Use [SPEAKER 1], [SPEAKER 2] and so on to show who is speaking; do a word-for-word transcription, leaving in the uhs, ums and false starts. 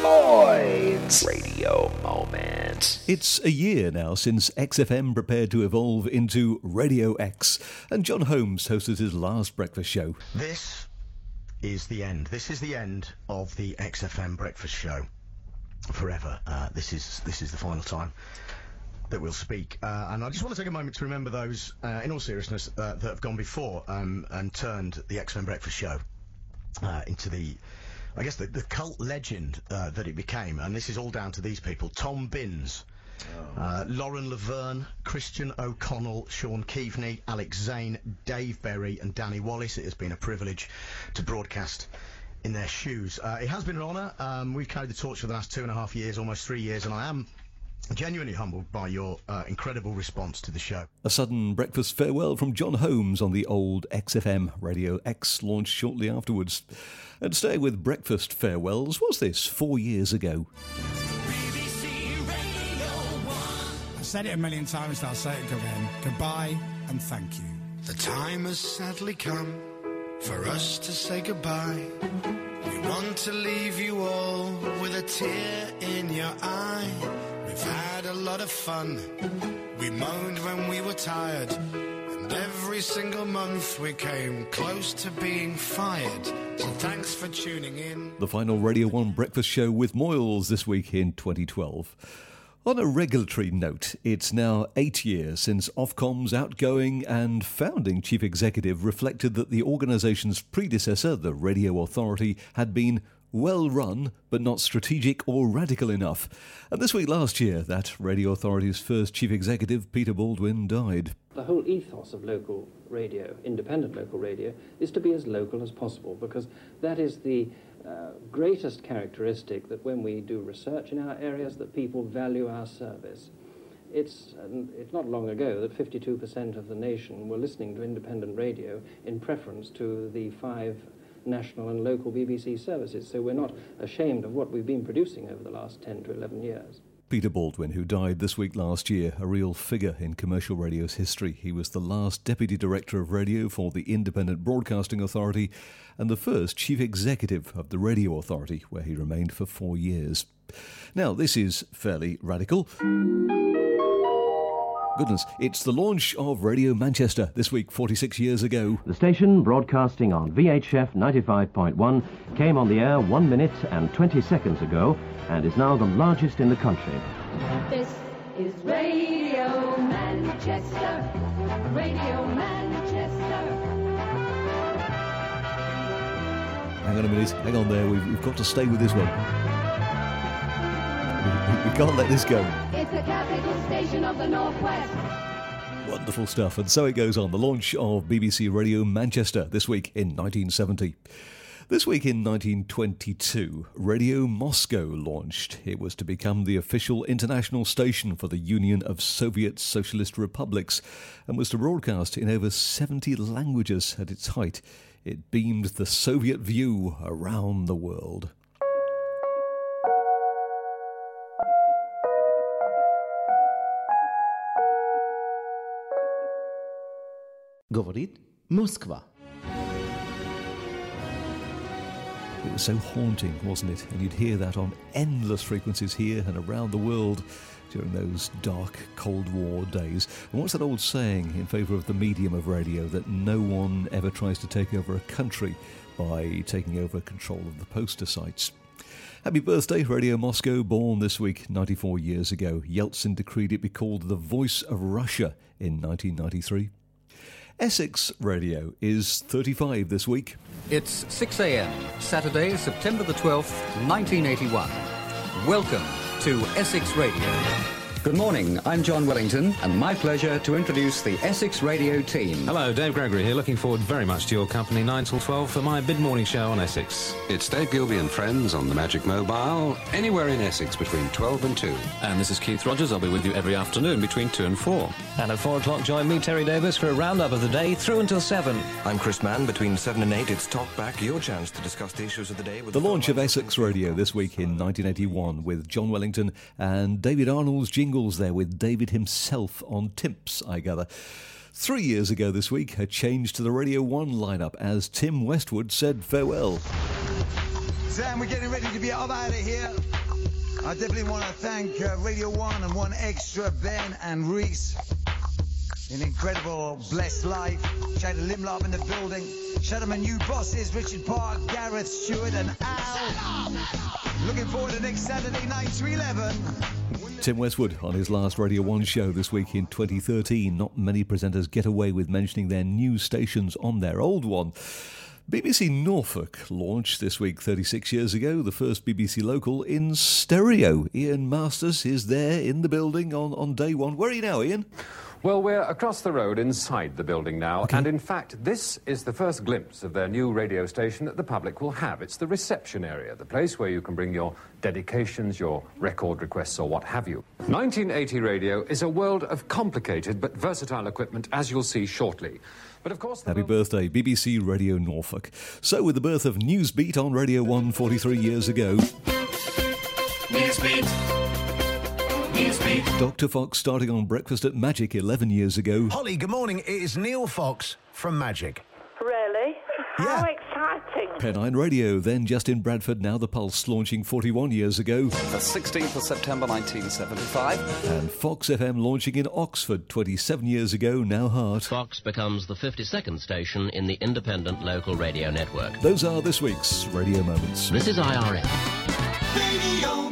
[SPEAKER 1] Lloyd's Radio Moment.
[SPEAKER 2] It's a year now since X F M prepared to evolve into Radio X, and John Holmes hosted his last breakfast show.
[SPEAKER 3] This is the end. This is the end of the X F M breakfast show. Forever. Uh, this is this is the final time that we'll speak. Uh, and I just want to take a moment to remember those, uh, in all seriousness, uh, that have gone before um, and turned the X F M breakfast show uh, into the, I guess, the, the cult legend uh, that it became. And this is all down to these people. Tom Binns, oh. uh, Lauren Laverne, Christian O'Connell, Sean Keaveney, Alex Zane, Dave Berry and Danny Wallace. It has been a privilege to broadcast in their shoes. Uh, it has been an honour. Um, we've carried the torch for the last two and a half years, almost three years, and I am genuinely humbled by your uh, incredible response to the show.
[SPEAKER 2] A sudden breakfast farewell from John Holmes on the old X F M. Radio X launched shortly afterwards. And staying with breakfast farewells, what's this, four years ago?
[SPEAKER 4] B B C Radio one. I've said it a million times, and I'll say it again. Goodbye and thank you.
[SPEAKER 5] The time has sadly come for us to say goodbye. We want to leave you all with a tear in your eye. We've had a lot of fun. We moaned when we were tired. And every single month we came close to being fired. So thanks for tuning in.
[SPEAKER 2] The final Radio one breakfast show with Moyles this week in twenty twelve. On a regulatory note, it's now eight years since Ofcom's outgoing and founding chief executive reflected that the organisation's predecessor, the Radio Authority, had been well run, but not strategic or radical enough. And this week last year, that Radio Authority's first chief executive, Peter Baldwin, died.
[SPEAKER 6] The whole ethos of local radio, independent local radio, is to be as local as possible, because that is the uh, greatest characteristic that when we do research in our areas, that people value our service. It's, uh, it's not long ago that fifty-two percent of the nation were listening to independent radio in preference to the five national and local B B C services, so we're not ashamed of what we've been producing over the last ten to eleven years.
[SPEAKER 2] Peter Baldwin, who died this week last year, a real figure in commercial radio's history. He was the last Deputy Director of Radio for the Independent Broadcasting Authority and the first Chief Executive of the Radio Authority, where he remained for four years. Now, this is fairly radical. Goodness, it's the launch of Radio Manchester this week, forty-six years ago.
[SPEAKER 7] The station, broadcasting on V H F ninety-five point one, came on the air one minute and twenty seconds ago and is now the largest in the country.
[SPEAKER 8] This is Radio Manchester, Radio Manchester.
[SPEAKER 2] Hang on a minute, hang on there, we've, we've got to stay with this one. We, we can't let this go.
[SPEAKER 8] It's the capital station of the Northwest.
[SPEAKER 2] Wonderful stuff, and so it goes on. The launch of B B C Radio Manchester this week in nineteen seventy. This week in nineteen twenty-two, Radio Moscow launched. It was to become the official international station for the Union of Soviet Socialist Republics and was to broadcast in over seventy languages at its height. It beamed the Soviet view around the world.
[SPEAKER 9] Говорит Москва.
[SPEAKER 2] It was so haunting, wasn't it? And you'd hear that on endless frequencies here and around the world during those dark Cold War days. And what's that old saying in favour of the medium of radio, that no one ever tries to take over a country by taking over control of the poster sites? Happy birthday, Radio Moscow, born this week ninety-four years ago. Yeltsin decreed it be called the Voice of Russia in nineteen ninety-three. Essex Radio is thirty-five this week.
[SPEAKER 10] It's six a.m, Saturday, September the twelfth, nineteen eighty-one. Welcome to Essex Radio.
[SPEAKER 11] Good morning, I'm John Wellington, and my pleasure to introduce the Essex Radio team.
[SPEAKER 12] Hello, Dave Gregory here, looking forward very much to your company nine till twelve for my mid-morning show on Essex.
[SPEAKER 13] It's Dave Gilby and friends on the Magic Mobile, anywhere in Essex between twelve and two.
[SPEAKER 14] And this is Keith Rogers. I'll be with you every afternoon between two and four.
[SPEAKER 15] And at four o'clock, join me, Terry Davis, for a roundup of the day through until seven.
[SPEAKER 16] I'm Chris Mann. Between seven and eight, it's Talk Back, your chance to discuss the issues of the day. With
[SPEAKER 2] the launch of Essex Radio this week in nineteen eighty-one with John Wellington and David Arnold's jingles there with David himself on Timps, I gather. Three years ago this week, a change to the Radio one lineup as Tim Westwood said farewell.
[SPEAKER 17] and we're getting ready to be up out of here. I definitely want to thank uh, Radio one and One Extra, Ben and Reese. An incredible, blessed life. Shout out to Limlop in the building. Shout out my new bosses, Richard Park, Gareth, Stewart and Al. Looking forward to next Saturday night to eleven.
[SPEAKER 2] Tim Westwood on his last Radio one show this week in twenty thirteen. Not many presenters get away with mentioning their new stations on their old one. B B C Norfolk launched this week thirty-six years ago, the first B B C local in stereo. Ian Masters is there in the building on, on day one. Where are you now, Ian?
[SPEAKER 18] Well, we're across the road inside the building now, okay. And in fact, this is the first glimpse of their new radio station that the public will have. It's the reception area, the place where you can bring your dedications, your record requests, or what have you. nineteen eighty radio is a world of complicated but versatile equipment, as you'll see shortly. But of course...
[SPEAKER 2] Happy birthday, B B C Radio Norfolk. So, with the birth of Newsbeat on Radio one forty-three years ago...
[SPEAKER 5] Newsbeat. Newsbeat.
[SPEAKER 2] Doctor Fox starting on Breakfast at Magic eleven years ago.
[SPEAKER 19] Holly, good morning. It is Neil Fox from Magic.
[SPEAKER 20] Really?
[SPEAKER 19] Yeah.
[SPEAKER 20] How exciting.
[SPEAKER 2] Pennine Radio, then Justin Bradford, now The Pulse, launching forty-one years ago.
[SPEAKER 21] The sixteenth of September nineteen seventy-five.
[SPEAKER 2] And Fox F M launching in Oxford twenty-seven years ago, now Heart.
[SPEAKER 22] Fox becomes the fifty-second station in the independent local radio network.
[SPEAKER 2] Those are this week's Radio Moments.
[SPEAKER 22] This is I R F.
[SPEAKER 5] Radio